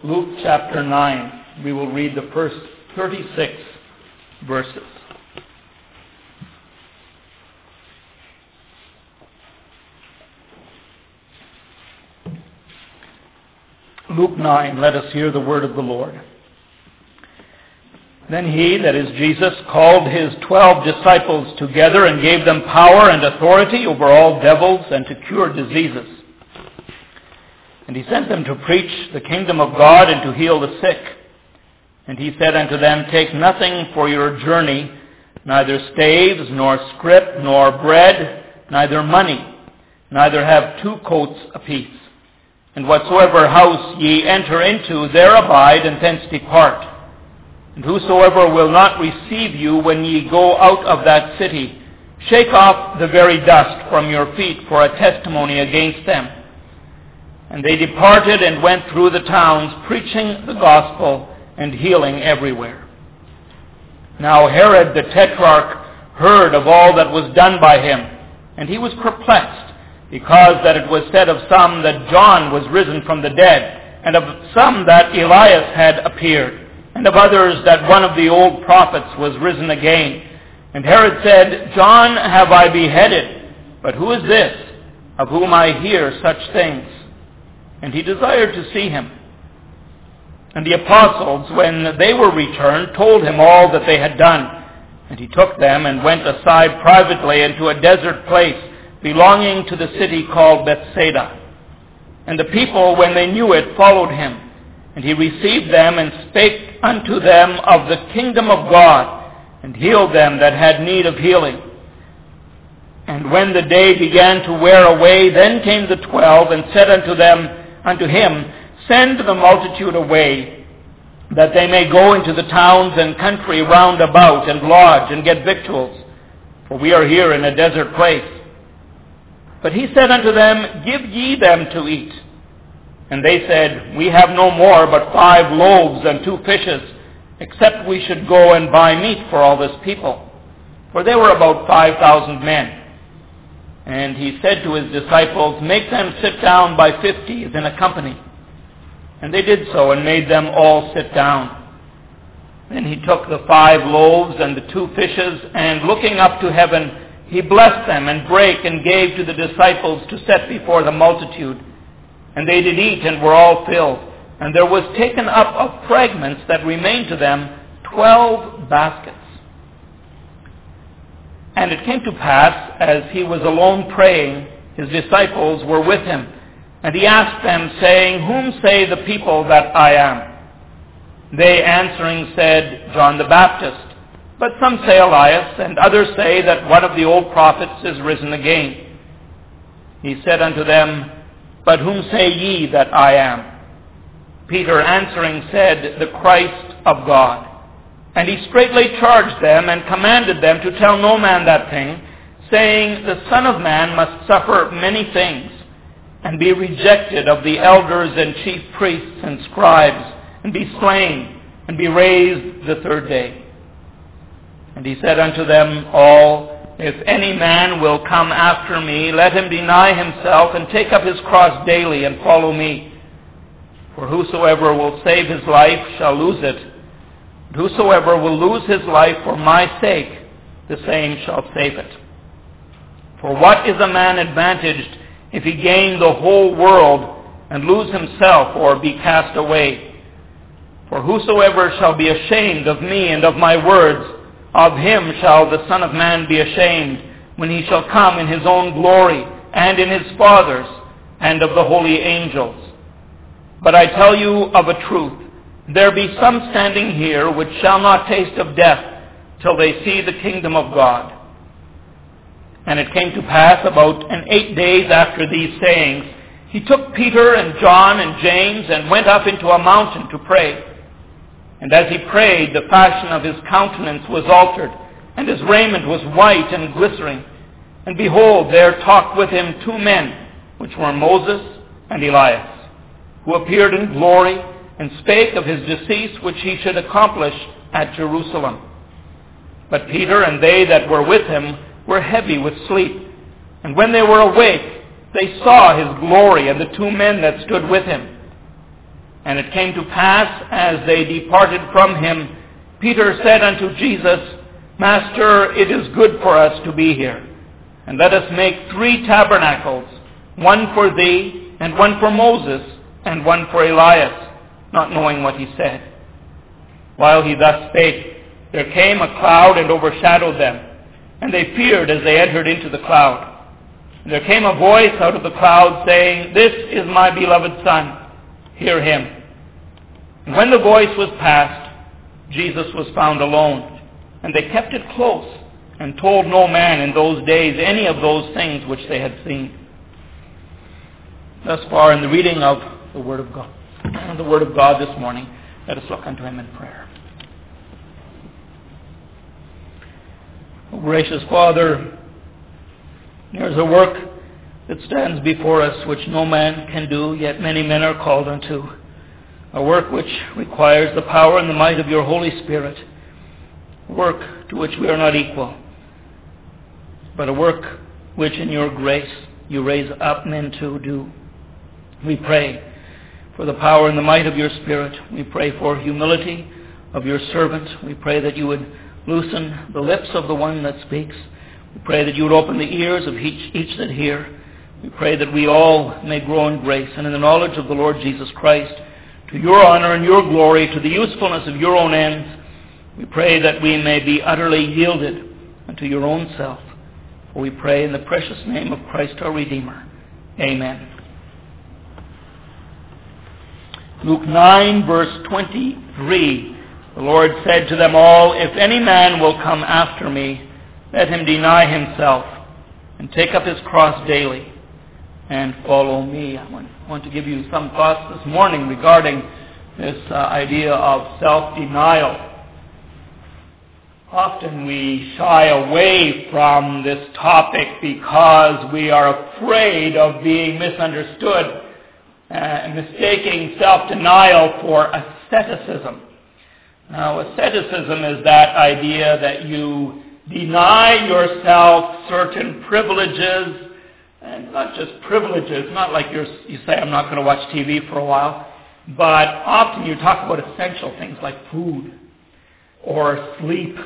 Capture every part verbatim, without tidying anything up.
Luke chapter nine. We will read the first thirty-six verses. Luke nine, let us hear the word of the Lord. Then he, that is Jesus, called his twelve disciples together and gave them power and authority over all devils and to cure diseases. And he sent them to preach the kingdom of God and to heal the sick. And he said unto them, Take nothing for your journey, neither staves, nor scrip, nor bread, neither money, neither have two coats apiece. And whatsoever house ye enter into, there abide, and thence depart. And whosoever will not receive you when ye go out of that city, shake off the very dust from your feet for a testimony against them. And they departed and went through the towns, preaching the gospel and healing everywhere. Now Herod the Tetrarch heard of all that was done by him, and he was perplexed, because that it was said of some that John was risen from the dead, and of some that Elias had appeared, and of others that one of the old prophets was risen again. And Herod said, John have I beheaded, but who is this, of whom I hear such things? And he desired to see him. And the apostles, when they were returned, told him all that they had done. And he took them and went aside privately into a desert place belonging to the city called Bethsaida. And the people, when they knew it, followed him. And he received them and spake unto them of the kingdom of God, and healed them that had need of healing. And when the day began to wear away, then came the twelve, and said unto them, unto him, Send the multitude away, that they may go into the towns and country round about, and lodge, and get victuals, for we are here in a desert place. But he said unto them, Give ye them to eat. And they said, We have no more but five loaves and two fishes, except we should go and buy meat for all this people. For there were about five thousand men. And he said to his disciples, Make them sit down by fifties in a company. And they did so, and made them all sit down. Then he took the five loaves and the two fishes, and looking up to heaven, he blessed them, and brake, and gave to the disciples to set before the multitude. And they did eat, and were all filled. And there was taken up of fragments that remained to them twelve baskets. And it came to pass, as he was alone praying, his disciples were with him. And he asked them, saying, Whom say the people that I am? They answering said, John the Baptist. But some say Elias, and others say that one of the old prophets is risen again. He said unto them, But whom say ye that I am? Peter answering said, The Christ of God. And he straightly charged them, and commanded them to tell no man that thing, saying, The Son of Man must suffer many things, and be rejected of the elders and chief priests and scribes, and be slain, and be raised the third day. And he said unto them all, If any man will come after me, let him deny himself, and take up his cross daily, and follow me. For whosoever will save his life shall lose it. Whosoever will lose his life for my sake, the same shall save it. For what is a man advantaged if he gain the whole world and lose himself or be cast away? For whosoever shall be ashamed of me and of my words, of him shall the Son of Man be ashamed, when he shall come in his own glory, and in his Father's, and of the holy angels. But I tell you of a truth, there be some standing here which shall not taste of death till they see the kingdom of God. And it came to pass about an eight days after these sayings, he took Peter and John and James and went up into a mountain to pray. And as he prayed, the fashion of his countenance was altered, and his raiment was white and glistering. And behold, there talked with him two men, which were Moses and Elias, who appeared in glory, and spake of his decease which he should accomplish at Jerusalem. But Peter and they that were with him were heavy with sleep. And when they were awake, they saw his glory and the two men that stood with him. And it came to pass, as they departed from him, Peter said unto Jesus, Master, it is good for us to be here. And let us make three tabernacles, one for thee, and one for Moses, and one for Elias, not knowing what he said. While he thus spake, there came a cloud and overshadowed them, and they feared as they entered into the cloud. And there came a voice out of the cloud, saying, This is my beloved Son, hear him. And when the voice was past, Jesus was found alone, and they kept it close, and told no man in those days any of those things which they had seen. Thus far in the reading of the Word of God, the Word of God this morning, let us look unto him in prayer. O gracious Father, there is a work that stands before us which no man can do, yet many men are called unto. A work which requires the power and the might of your Holy Spirit. A work to which we are not equal, but a work which in your grace you raise up men to do. We pray for the power and the might of your Spirit. We pray for humility of your servant. We pray that you would loosen the lips of the one that speaks. We pray that you would open the ears of each, each that hear. We pray that we all may grow in grace and in the knowledge of the Lord Jesus Christ, to your honor and your glory, to the usefulness of your own ends. We pray that we may be utterly yielded unto your own self. For we pray in the precious name of Christ our Redeemer. Amen. Luke nine, verse twenty-three. The Lord said to them all, If any man will come after me, let him deny himself, and take up his cross daily, and follow me. I want, want to give you some thoughts this morning regarding this uh, idea of self-denial. Often we shy away from this topic because we are afraid of being misunderstood, uh, mistaking self-denial for asceticism. Now, asceticism is that idea that you deny yourself certain privileges, and not just privileges, not like you're, you say, I'm not going to watch T V for a while, but often you talk about essential things like food or sleep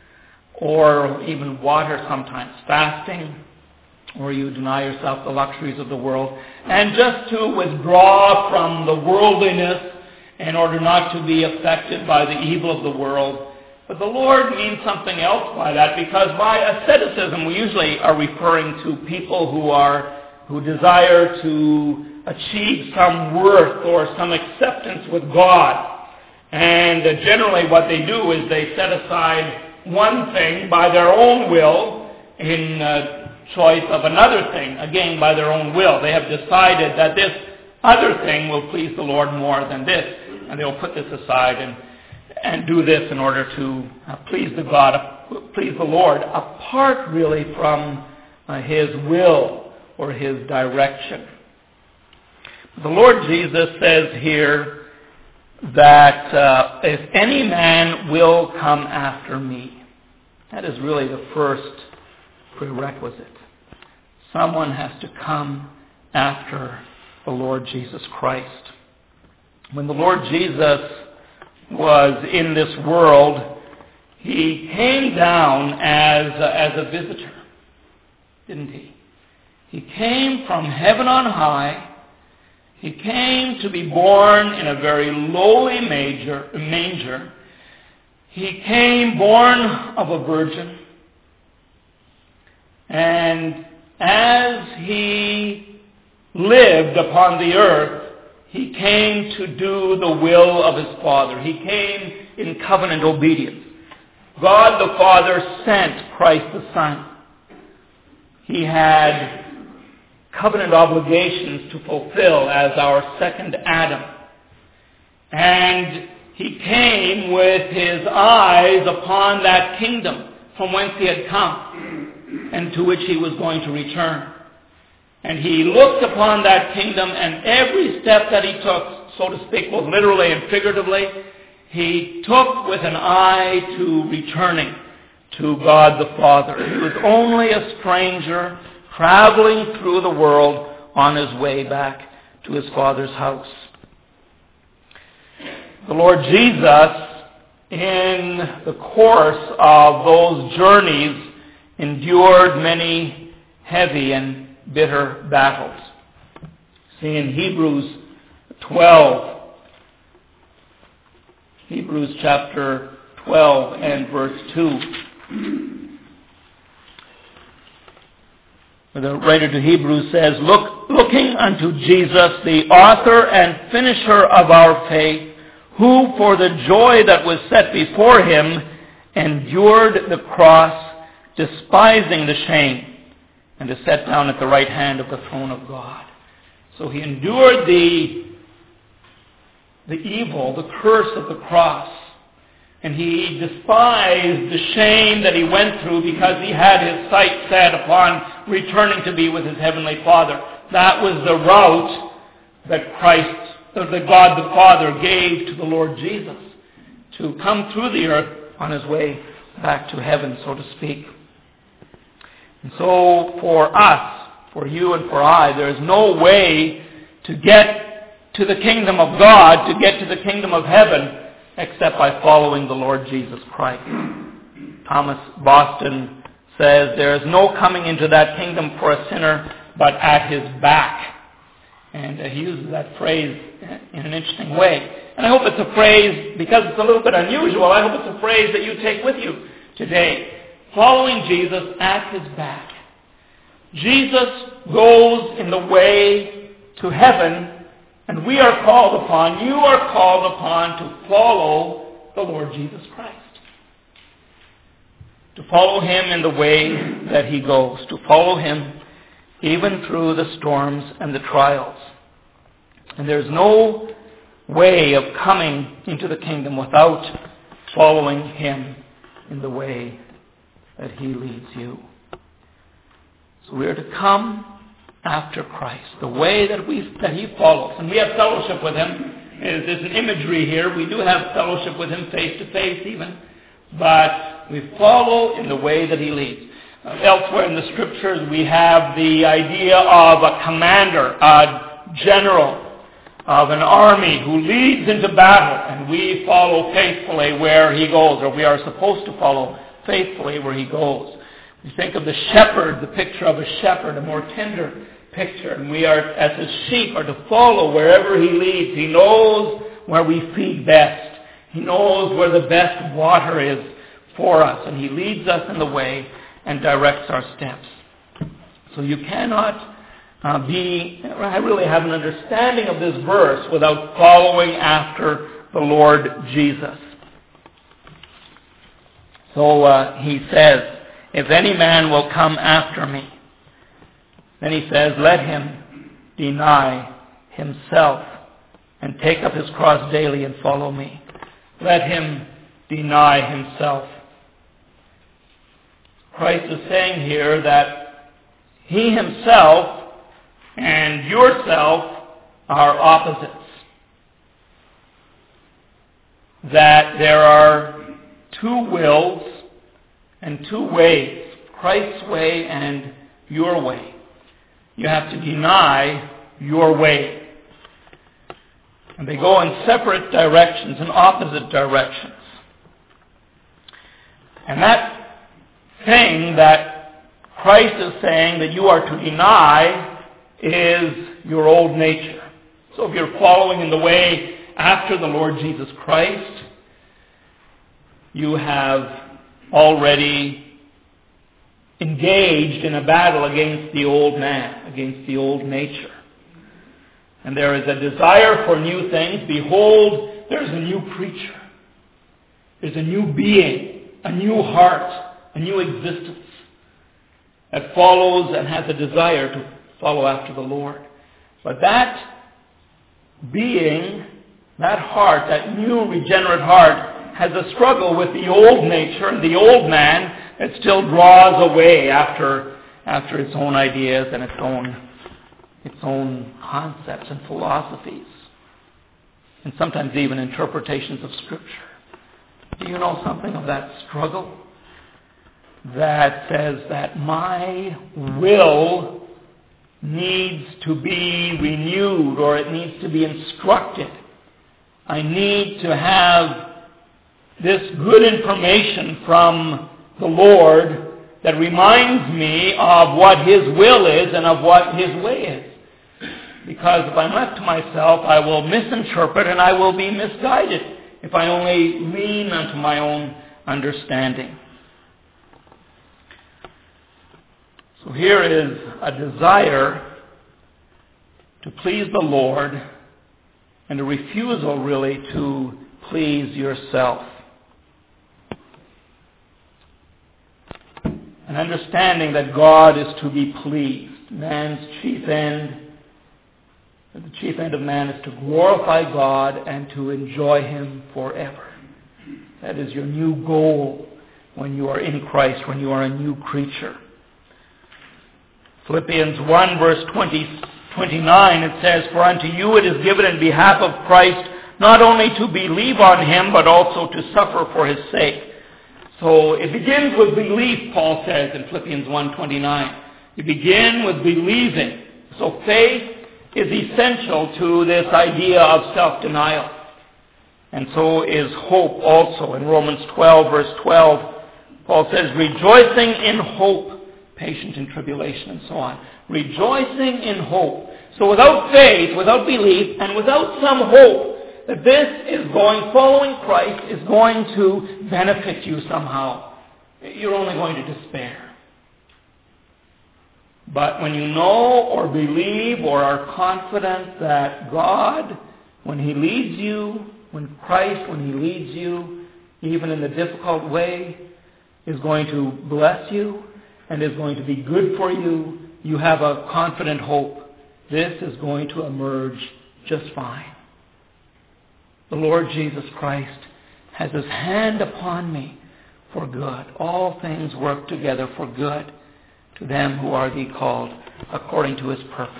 or even water sometimes, fasting, or you deny yourself the luxuries of the world, and just to withdraw from the worldliness in order not to be affected by the evil of the world. But the Lord means something else by that, because by asceticism we usually are referring to people who are who desire to achieve some worth or some acceptance with God. And uh, generally what they do is they set aside one thing by their own will in uh, choice of another thing, again by their own will. They have decided that this other thing will please the Lord more than this, and they'll put this aside and and do this in order to uh, please the God, uh, please the Lord, apart really from uh, His will or His direction. The Lord Jesus says here that uh, if any man will come after me, that is really the first prerequisite. Someone has to come after the Lord Jesus Christ. When the Lord Jesus was in this world, He came down as a, as a visitor, didn't He? He came from heaven on high. He came to be born in a very lowly manger, manger. He came born of a virgin. And as He lived upon the earth, He came to do the will of His Father. He came in covenant obedience. God the Father sent Christ the Son. He had covenant obligations to fulfill as our second Adam. And He came with His eyes upon that kingdom from whence He had come and to which He was going to return. And He looked upon that kingdom, and every step that He took, so to speak, both literally and figuratively, He took with an eye to returning to God the Father. He was only a stranger traveling through the world on His way back to His Father's house. the Lord Jesus, in the course of those journeys, endured many heavy and bitter battles. See in Hebrews twelve, Hebrews chapter twelve and verse two. The writer to Hebrews says, Look, looking unto Jesus, the author and finisher of our faith, who for the joy that was set before him endured the cross, despising the shame, and is set down at the right hand of the throne of God. So he endured the, the evil, the curse of the cross, and he despised the shame that he went through because he had his sight set upon returning to be with his heavenly Father. That was the route that Christ, that God the Father gave to the Lord Jesus to come through the earth on his way back to heaven, so to speak. And so for us, for you and for I, there is no way to get to the kingdom of God, to get to the kingdom of heaven, except by following the Lord Jesus Christ. Thomas Boston says, there is no coming into that kingdom for a sinner but at his back. And uh, he uses that phrase in an interesting way. And I hope it's a phrase, because it's a little bit unusual, I hope it's a phrase that you take with you today. Following Jesus at his back. Jesus goes in the way to heaven, and we are called upon, you are called upon to follow the Lord Jesus Christ. To follow him in the way that he goes. To follow him even through the storms and the trials. And there's no way of coming into the kingdom without following him in the way that he leads you. So we are to come after Christ, the way that we that he follows. And we have fellowship with him. There's an imagery here. We do have fellowship with him face to face even. But we follow in the way that he leads. Uh, elsewhere in the scriptures we have the idea of a commander, a general of an army who leads into battle, and we follow faithfully where he goes, or we are supposed to follow faithfully where he goes. We think of the shepherd, the picture of a shepherd, a more tender picture, and we are, as his sheep, are to follow wherever he leads. He knows where we feed best. He knows where the best water is for us, and he leads us in the way and directs our steps. So you cannot uh, be, I really have an understanding of this verse without following after the Lord Jesus. So uh, he says, if any man will come after me, then he says, let him deny himself and take up his cross daily and follow me. Let him deny himself. Christ is saying here that he himself and yourself are opposites. That there are two wills and two ways, Christ's way and your way. You have to deny your way. And they go in separate directions, in opposite directions. And that thing that Christ is saying that you are to deny is your old nature. So if you're following in the way after the Lord Jesus Christ, you have already engaged in a battle against the old man, against the old nature. And there is a desire for new things. Behold, there's a new creature. There's a new being, a new heart, a new existence that follows and has a desire to follow after the Lord. But that being, that heart, that new regenerate heart, has a struggle with the old nature and the old man that still draws away after after its own ideas and its own its own concepts and philosophies, and sometimes even interpretations of Scripture. Do you know something of that struggle that says that my will needs to be renewed, or it needs to be instructed I need to have this good information from the Lord that reminds me of what His will is and of what His way is. Because if I'm left to myself, I will misinterpret and I will be misguided if I only lean unto my own understanding. So here is a desire to please the Lord and a refusal really to please yourself. An understanding that God is to be pleased. Man's chief end, the chief end of man is to glorify God and to enjoy Him forever. That is your new goal when you are in Christ, when you are a new creature. Philippians one verse twenty, twenty-nine, it says, "For unto you it is given in behalf of Christ not only to believe on Him, but also to suffer for His sake." So it begins with belief, Paul says in Philippians one twenty-nine. You begin with believing. So faith is essential to this idea of self-denial. And so is hope also. In Romans twelve verse twelve, Paul says, "Rejoicing in hope, patient in tribulation," and so on. Rejoicing in hope. So without faith, without belief, and without some hope that this is going, following Christ is going to benefit you somehow, you're only going to despair. But when you know or believe or are confident that God, when He leads you, when Christ, when He leads you, even in the difficult way, is going to bless you and is going to be good for you, you have a confident hope. This is going to emerge just fine. The Lord Jesus Christ has His hand upon me for good. All things work together for good to them who are the called according to His purpose.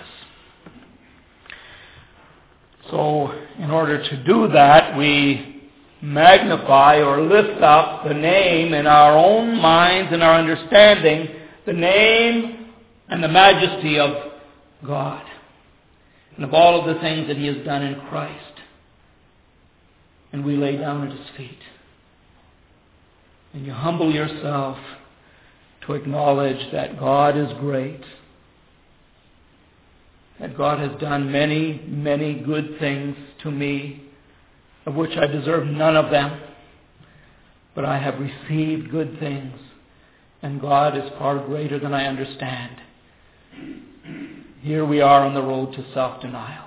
So, in order to do that, we magnify or lift up the name in our own minds and our understanding, the name and the majesty of God, and of all of the things that He has done in Christ. And we lay down at His feet. And you humble yourself to acknowledge that God is great, that God has done many, many good things to me, of which I deserve none of them, but I have received good things, and God is far greater than I understand. Here we are on the road to self-denial,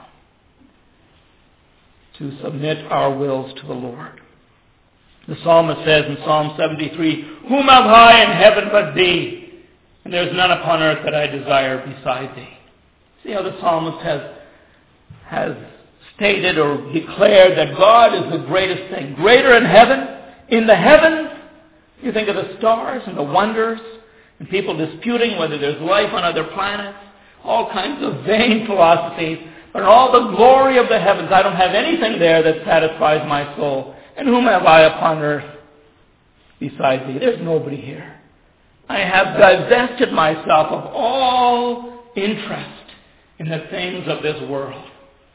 to submit our wills to the Lord. The psalmist says in Psalm seventy-three, "Whom have I in heaven but Thee? And there is none upon earth that I desire beside Thee." See how the psalmist has, has stated or declared that God is the greatest thing. Greater in heaven. In the heavens, you think of the stars and the wonders, and people disputing whether there's life on other planets, all kinds of vain philosophies. But in all the glory of the heavens, I don't have anything there that satisfies my soul. And whom have I upon earth beside Thee? There's nobody here. I have divested myself of all interest in the things of this world.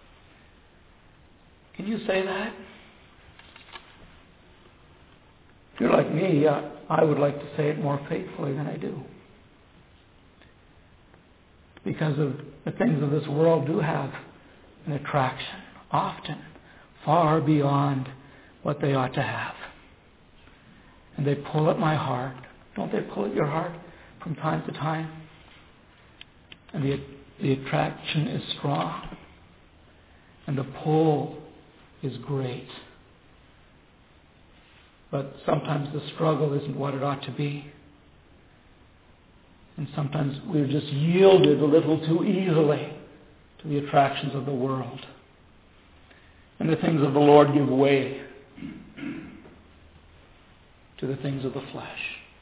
Can you say that? If you're like me, uh, I would like to say it more faithfully than I do. Because of the things of this world do have an attraction, often far beyond what they ought to have. And they pull at my heart. Don't they pull at your heart from time to time? And the, the attraction is strong. And the pull is great. But sometimes the struggle isn't what it ought to be. And sometimes we're just yielded a little too easily to the attractions of the world. And the things of the Lord give way to the things of the flesh.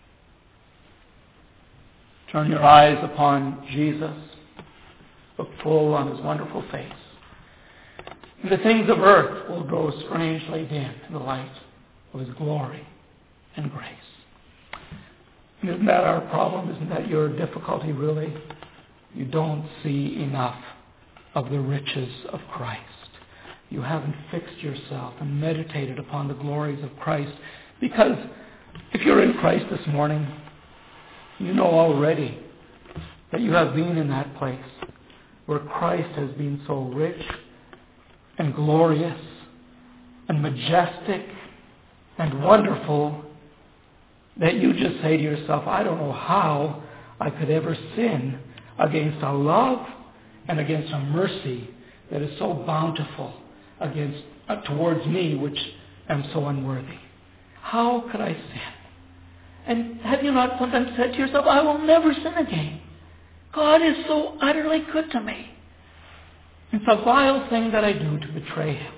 Turn your eyes upon Jesus. Look full on His wonderful face. And the things of earth will grow strangely dim in the light of His glory and grace. And isn't that our problem? Isn't that your difficulty, really? You don't see enough of the riches of Christ. you haven't fixed yourself and meditated upon the glories of Christ. Because if you're in Christ this morning, you know already that you have been in that place where Christ has been so rich and glorious and majestic and wonderful that you just say to yourself, I don't know how I could ever sin against a love and against a mercy that is so bountiful against uh, towards me, which am so unworthy. How could I sin? And have you not sometimes said to yourself, I will never sin again. God is so utterly good to me. It's a vile thing that I do to betray him.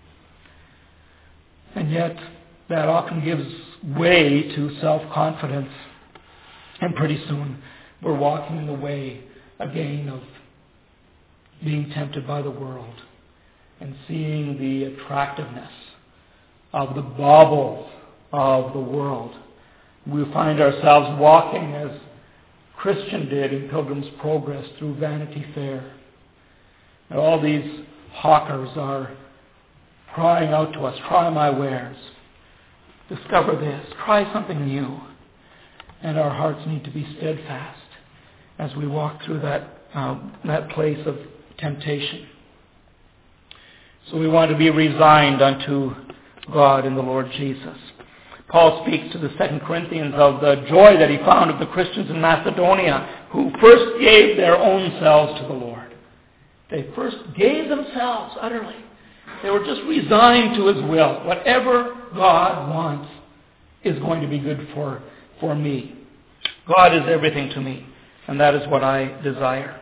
And yet, that often gives way to self-confidence. And pretty soon, we're walking in the way again of being tempted by the world and seeing the attractiveness of the baubles of the world. We find ourselves walking as Christian did in Pilgrim's Progress through Vanity Fair. And all these hawkers are crying out to us, try my wares. Discover this. Try something new. And our hearts need to be steadfast as we walk through that, uh, that place of temptation. So we want to be resigned unto God in the Lord Jesus. Paul speaks to the Second Corinthians of the joy that he found of the Christians in Macedonia who first gave their own selves to the Lord. They first gave themselves utterly. They were just resigned to his will. Whatever God wants is going to be good for, for me. God is everything to me, and that is what I desire.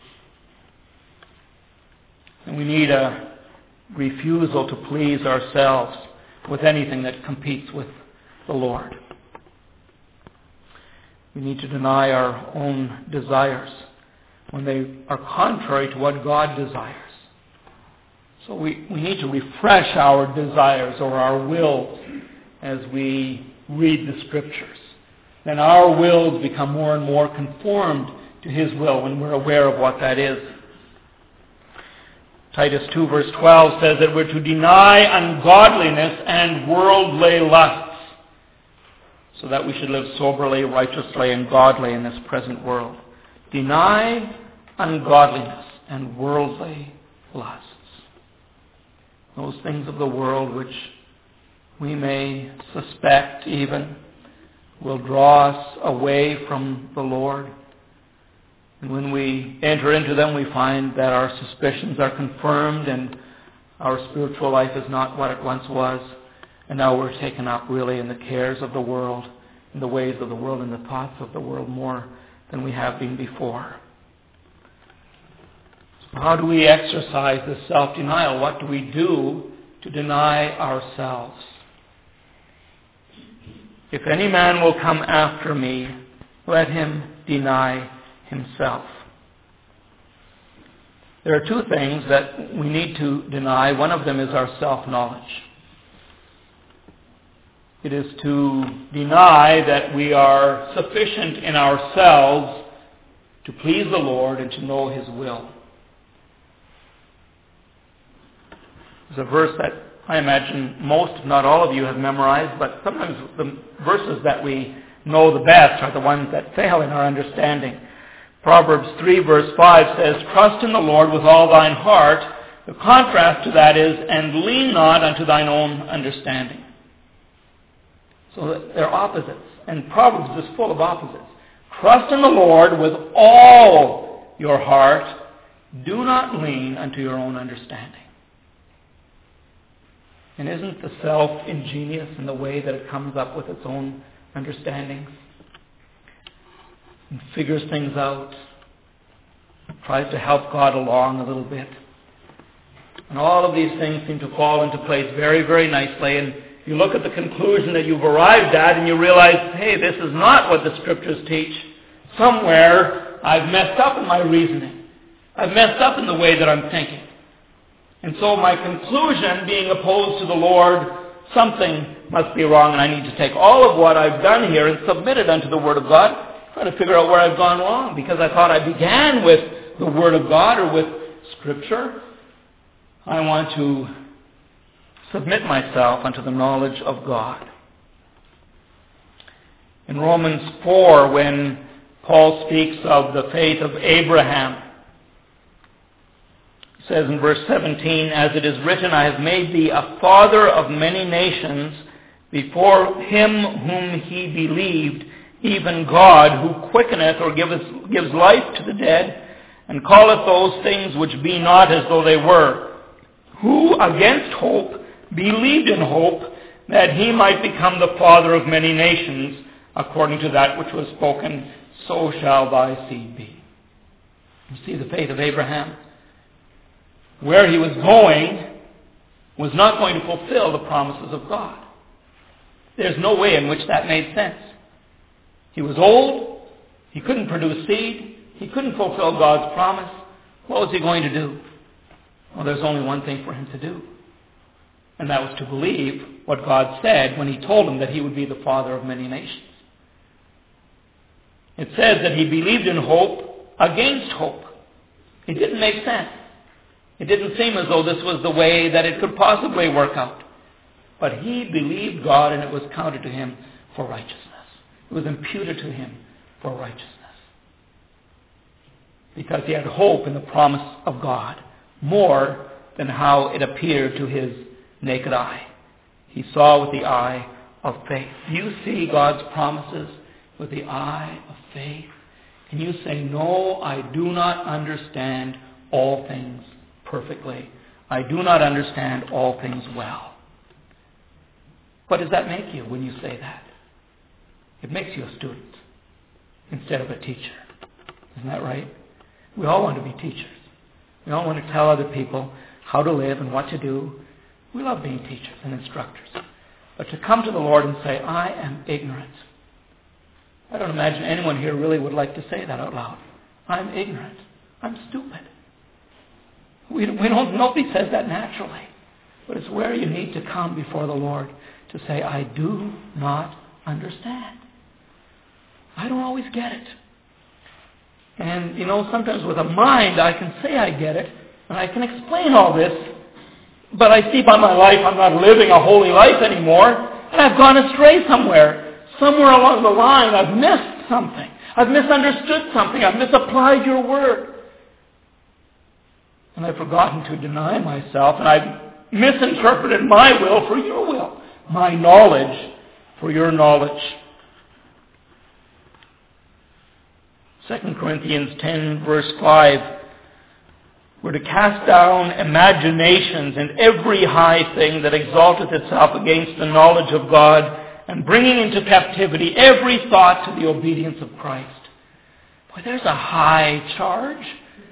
And we need a refusal to please ourselves with anything that competes with the Lord. We need to deny our own desires when they are contrary to what God desires. So we, we need to refresh our desires or our wills as we read the Scriptures. Then our wills become more and more conformed to his will when we're aware of what that is. Titus two verse twelve says that we're to deny ungodliness and worldly lusts, so that we should live soberly, righteously, and godly in this present world. Deny ungodliness and worldly lusts. Those things of the world which we may suspect even will draw us away from the Lord. And when we enter into them, we find that our suspicions are confirmed and our spiritual life is not what it once was. And now we're taken up really in the cares of the world, in the ways of the world, and the thoughts of the world more than we have been before. So how do we exercise this self-denial? What do we do to deny ourselves? If any man will come after me, let him deny himself. There are two things that we need to deny. One of them is our self-knowledge. It is to deny that we are sufficient in ourselves to please the Lord and to know his will. There's a verse that I imagine most, if not all of you, have memorized, but sometimes the verses that we know the best are the ones that fail in our understanding. Proverbs three verse five says, trust in the Lord with all thine heart. The contrast to that is, and lean not unto thine own understanding. So they're opposites. And Proverbs is full of opposites. Trust in the Lord with all your heart. Do not lean unto your own understanding. And isn't the self ingenious in the way that it comes up with its own understandings? And figures things out. Tries to help God along a little bit. And all of these things seem to fall into place very, very nicely. And you look at the conclusion that you've arrived at and you realize, hey, this is not what the Scriptures teach. Somewhere I've messed up in my reasoning. I've messed up in the way that I'm thinking. And so my conclusion, being opposed to the Lord, something must be wrong, and I need to take all of what I've done here and submit it unto the Word of God, try to figure out where I've gone wrong, because I thought I began with the Word of God or with Scripture. I want to submit myself unto the knowledge of God. In Romans four, when Paul speaks of the faith of Abraham, he says in verse seventeen, "As it is written, I have made thee a father of many nations before him whom he believed, even God, who quickeneth or giveth, gives life to the dead, and calleth those things which be not as though they were, who against hope believed in hope, that he might become the father of many nations, according to that which was spoken, so shall thy seed be." You see the faith of Abraham. Where he was going was not going to fulfill the promises of God. There's no way in which that made sense. He was old. He couldn't produce seed. He couldn't fulfill God's promise. What was he going to do? Well, there's only one thing for him to do. And that was to believe what God said when he told him that he would be the father of many nations. It says that he believed in hope against hope. It didn't make sense. It didn't seem as though this was the way that it could possibly work out. But he believed God, and it was counted to him for righteousness. It was imputed to him for righteousness. Because he had hope in the promise of God, more than how it appeared to his naked eye. He saw with the eye of faith. You see God's promises with the eye of faith. Can you say, "No, I do not understand all things perfectly. I do not understand all things well"? What does that make you when you say that? It makes you a student instead of a teacher. Isn't that right? We all want to be teachers. We all want to tell other people how to live and what to do. We love being teachers and instructors. But to come to the Lord and say, "I am ignorant." I don't imagine anyone here really would like to say that out loud. I'm ignorant. I'm stupid. We, we don't, nobody says that naturally. But it's where you need to come before the Lord to say, "I do not understand. I don't always get it." And, you know, sometimes with a mind I can say I get it, and I can explain all this, but I see by my life I'm not living a holy life anymore, and I've gone astray somewhere. Somewhere along the line I've missed something. I've misunderstood something. I've misapplied your word. And I've forgotten to deny myself, and I've misinterpreted my will for your will, my knowledge for your knowledge. Second Corinthians ten, verse five, we're to cast down imaginations and every high thing that exalteth itself against the knowledge of God, and bringing into captivity every thought to the obedience of Christ. Boy, there's a high charge.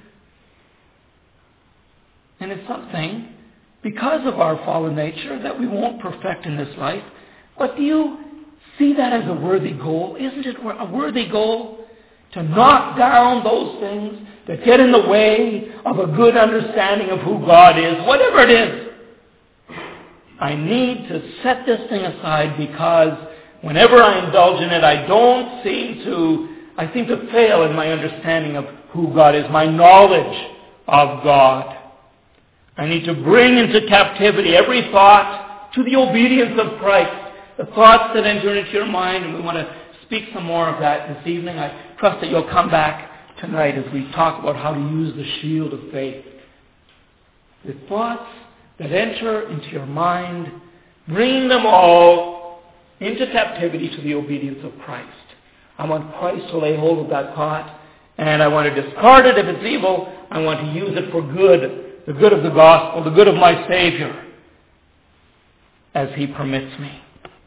And it's something, because of our fallen nature, that we won't perfect in this life. But do you see that as a worthy goal? Isn't it a worthy goal to knock down those things that get in the way of a good understanding of who God is, whatever it is? I need to set this thing aside, because whenever I indulge in it, I don't seem to, I seem to fail in my understanding of who God is, my knowledge of God. I need to bring into captivity every thought to the obedience of Christ. The thoughts that enter into your mind, and we want to speak some more of that this evening. I trust that you'll come back tonight as we talk about how to use the shield of faith. The thoughts that enter into your mind, bring them all into captivity to the obedience of Christ. I want Christ to lay hold of that thought, and I want to discard it if it's evil. I want to use it for good, the good of the gospel, the good of my Savior, as He permits me.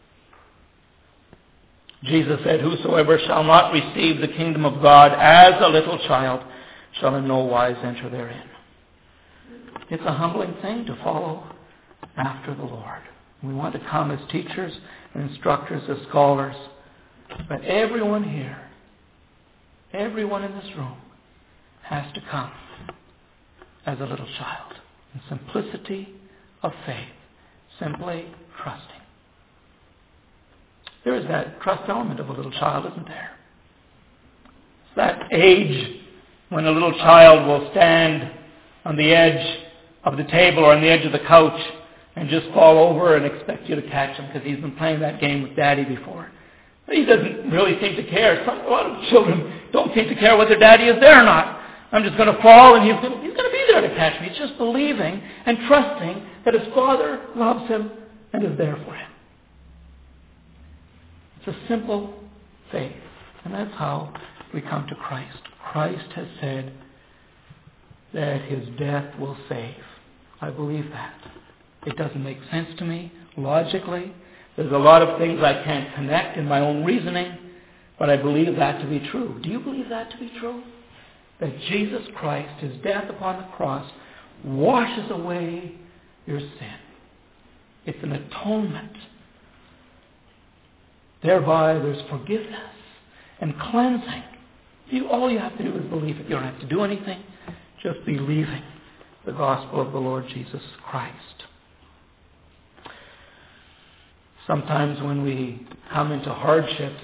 Jesus said, "Whosoever shall not receive the kingdom of God as a little child shall in no wise enter therein." It's a humbling thing to follow after the Lord. We want to come as teachers and instructors, as scholars. But everyone here, everyone in this room, has to come as a little child, in simplicity of faith, simply trusting. There is that trust element of a little child, isn't there? It's that age when a little child will stand on the edge of the table or on the edge of the couch and just fall over and expect you to catch him because he's been playing that game with Daddy before. He doesn't really seem to care. Some, a lot of children don't seem to care whether Daddy is there or not. I'm just going to fall and he's going to, he's going to be there to catch me. It's just believing and trusting that his Father loves him and is there for him. It's a simple faith. And that's how we come to Christ. Christ has said that his death will save. I believe that. It doesn't make sense to me logically. There's a lot of things I can't connect in my own reasoning, but I believe that to be true. Do you believe that to be true? That Jesus Christ, his death upon the cross, washes away your sin. It's an atonement. Thereby there's forgiveness and cleansing. You, all you have to do is believe it. You don't have to do anything. Just believing the gospel of the Lord Jesus Christ. Sometimes when we come into hardships,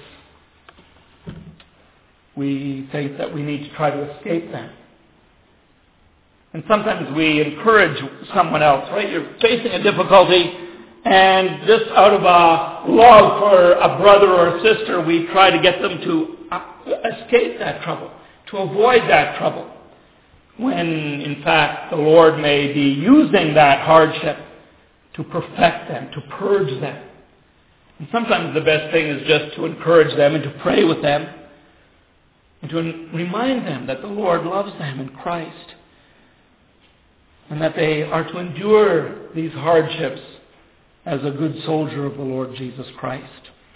we think that we need to try to escape them. And sometimes we encourage someone else, right? You're facing a difficulty, and just out of a love for a brother or a sister, we try to get them to escape that trouble, to avoid that trouble, when in fact the Lord may be using that hardship to perfect them, to purge them. And sometimes the best thing is just to encourage them and to pray with them and to remind them that the Lord loves them in Christ and that they are to endure these hardships as a good soldier of the Lord Jesus Christ.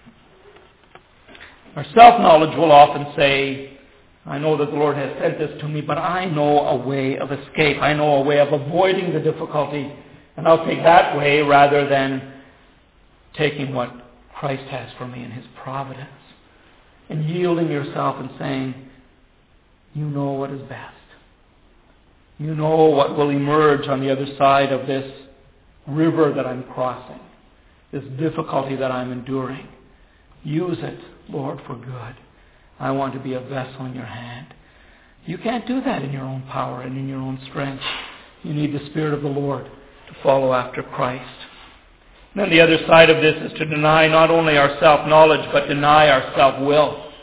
Our self-knowledge will often say, I know that the Lord has sent this to me, but I know a way of escape. I know a way of avoiding the difficulty, and I'll take that way rather than taking what Christ has for me in his providence. And yielding yourself and saying, you know what is best. You know what will emerge on the other side of this river that I'm crossing, this difficulty that I'm enduring. Use it, Lord, for good. I want to be a vessel in your hand. You can't do that in your own power and in your own strength. You need the Spirit of the Lord to follow after Christ. And then the other side of this is to deny not only our self-knowledge, but deny our self-will.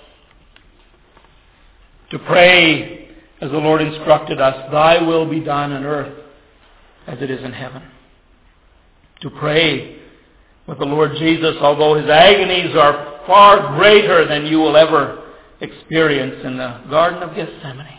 To pray as the Lord instructed us, thy will be done on earth as it is in heaven. To pray with the Lord Jesus, although his agonies are far greater than you will ever experience in the Garden of Gethsemane.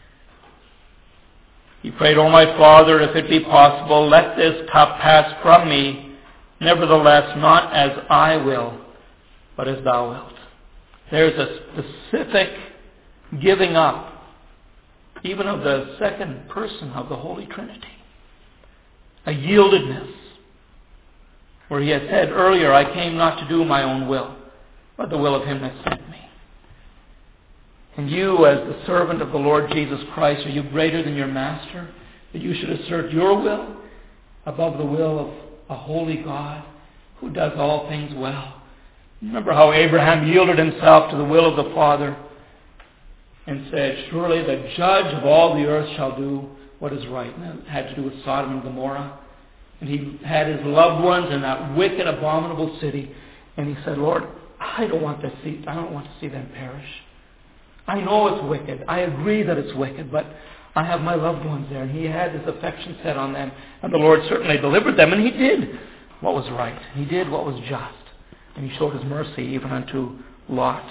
He prayed, O my Father, if it be possible, let this cup pass from me. Nevertheless, not as I will, but as thou wilt. There's a specific giving up, even of the second person of the Holy Trinity. A yieldedness, where he had said earlier, I came not to do my own will, but the will of him that sent me. And you, as the servant of the Lord Jesus Christ, are you greater than your master, that you should assert your will above the will of a holy God who does all things well? Remember how Abraham yielded himself to the will of the Father and said, surely the judge of all the earth shall do what is right. And it had to do with Sodom and Gomorrah. And he had his loved ones in that wicked, abominable city. And he said, Lord, I don't want to see, I don't want to see them perish. I know it's wicked. I agree that it's wicked, but I have my loved ones there. And he had his affection set on them. And the Lord certainly delivered them. And he did what was right. He did what was just. And he showed his mercy even unto Lot.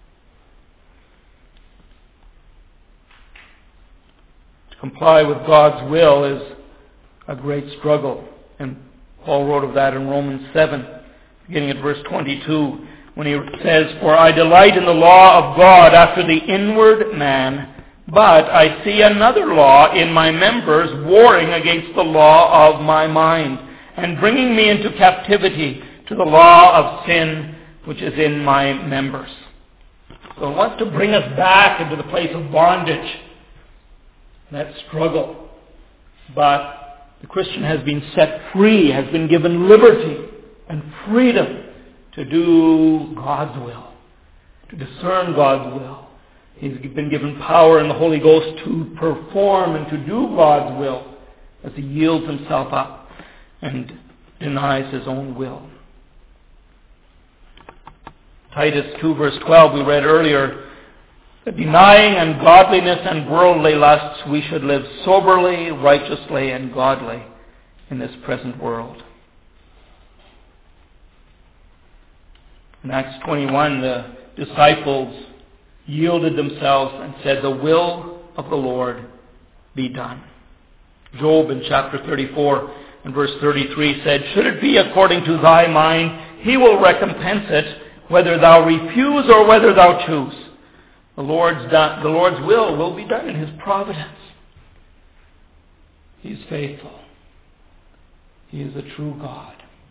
To comply with God's will is a great struggle. And Paul wrote of that in Romans seven, beginning at verse twenty-two, when he says, For I delight in the law of God after the inward man, but I see another law in my members warring against the law of my mind, and bringing me into captivity to the law of sin which is in my members. So it wants to bring us back into the place of bondage, that struggle. But the Christian has been set free, has been given liberty and freedom to do God's will, to discern God's will. He's been given power in the Holy Ghost to perform and to do God's will as he yields himself up and denies his own will. Titus two verse twelve, we read earlier, that denying ungodliness and worldly lusts, we should live soberly, righteously, and godly in this present world. In Acts twenty-one, the disciples yielded themselves and said, "The will of the Lord be done." Job in chapter thirty-four and verse thirty-three said, "Should it be according to thy mind, he will recompense it, whether thou refuse or whether thou choose. The Lord's, done, the Lord's will will be done in his providence." He is faithful. He is a true God.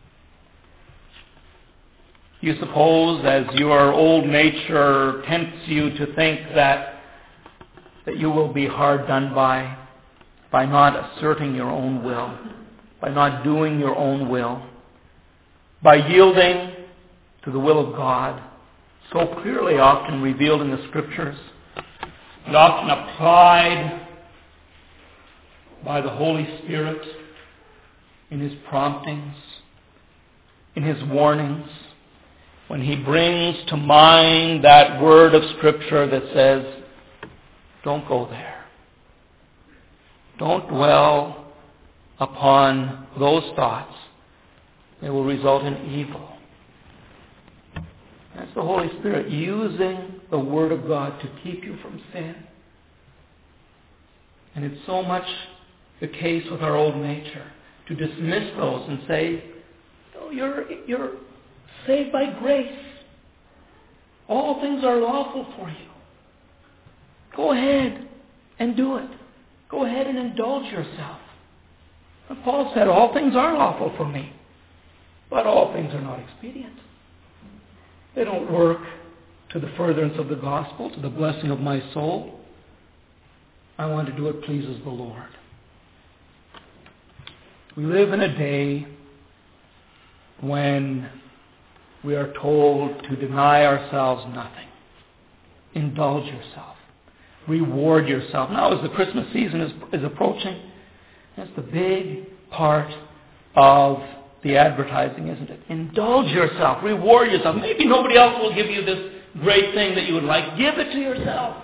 You suppose, as your old nature tempts you to think that, that you will be hard done by, by not asserting your own will, by not doing your own will, by yielding to the will of God, so clearly often revealed in the Scriptures, and often applied by the Holy Spirit in his promptings, in his warnings, when he brings to mind that word of Scripture that says, don't go there. Don't dwell upon those thoughts. They will result in evil. That's the Holy Spirit using the Word of God to keep you from sin. And it's so much the case with our old nature, to dismiss those and say, "No, you're, you're saved by grace. All things are lawful for you. Go ahead and do it. Go ahead and indulge yourself." And Paul said, "All things are lawful for me, but all things are not expedient. They don't work to the furtherance of the gospel, to the blessing of my soul. I want to do what pleases the Lord." We live in a day when we are told to deny ourselves nothing. Indulge yourself. Reward yourself. Now, as the Christmas season is, is approaching, that's the big part of the advertising, isn't it? Indulge yourself. Reward yourself. Maybe nobody else will give you this great thing that you would like. Give it to yourself.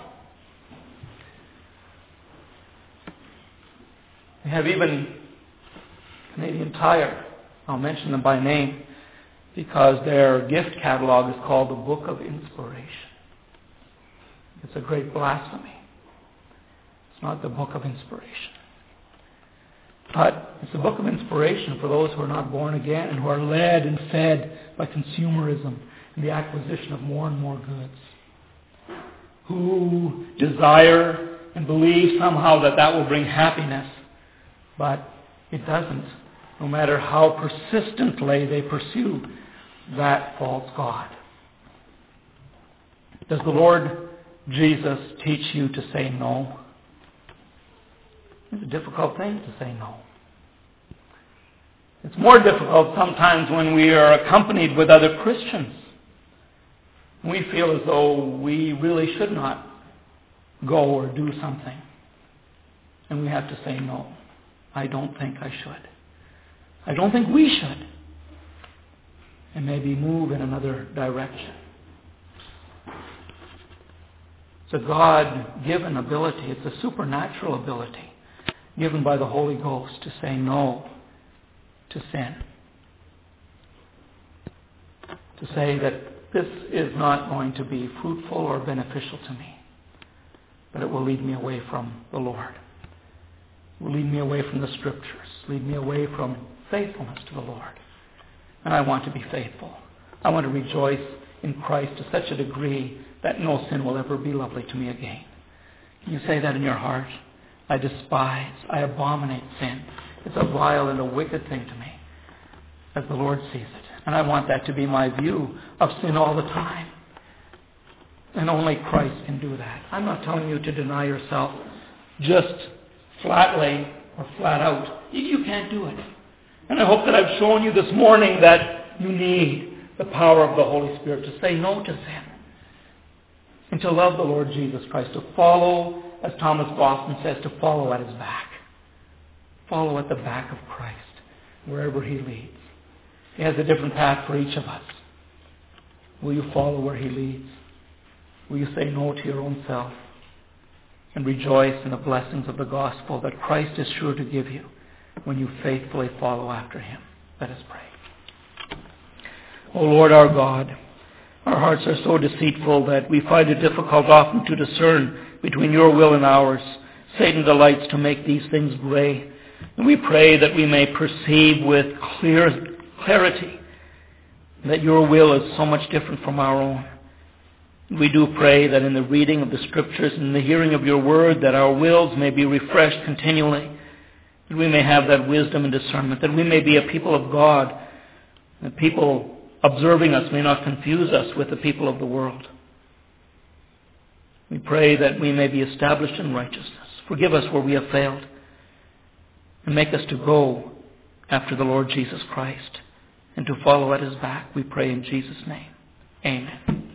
We have even Canadian Tire. I'll mention them by name because their gift catalog is called the Book of Inspiration. It's a great blasphemy. It's not the Book of Inspiration. But it's a book of inspiration for those who are not born again and who are led and fed by consumerism and the acquisition of more and more goods. Who desire and believe somehow that that will bring happiness, but it doesn't, no matter how persistently they pursue that false god. Does the Lord Jesus teach you to say no? It's a difficult thing to say no. It's more difficult sometimes when we are accompanied with other Christians. We feel as though we really should not go or do something. And we have to say no. I don't think I should. I don't think we should. And maybe move in another direction. It's a God-given ability. It's a supernatural ability given by the Holy Ghost to say no to sin. To say that this is not going to be fruitful or beneficial to me, but it will lead me away from the Lord. It will lead me away from the Scriptures, lead me away from faithfulness to the Lord. And I want to be faithful. I want to rejoice in Christ to such a degree that no sin will ever be lovely to me again. Can you say that in your heart? I despise, I abominate sin. It's a vile and a wicked thing to me, as the Lord sees it. And I want that to be my view of sin all the time. And only Christ can do that. I'm not telling you to deny yourself just flatly or flat out. You can't do it. And I hope that I've shown you this morning that you need the power of the Holy Spirit to say no to sin. And to love the Lord Jesus Christ, to follow, as Thomas Boston says, to follow at his back. follow at the back of Christ, wherever he leads. He has a different path for each of us. Will you follow where he leads? Will you say no to your own self and rejoice in the blessings of the gospel that Christ is sure to give you when you faithfully follow after him? Let us pray. O Lord our God, our hearts are so deceitful that we find it difficult often to discern between your will and ours. Satan delights to make these things gray. And we pray that we may perceive with clear clarity that your will is so much different from our own. We do pray that in the reading of the Scriptures and the hearing of your word, that our wills may be refreshed continually, that we may have that wisdom and discernment, that we may be a people of God, that people observing us may not confuse us with the people of the world. We pray that we may be established in righteousness. Forgive us where we have failed, and make us to go after the Lord Jesus Christ and to follow at his back. We pray in Jesus' name. Amen.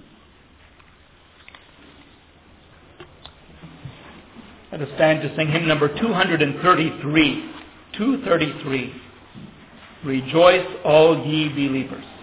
Let us stand to sing hymn number two thirty-three. two thirty-three. Rejoice, all ye believers.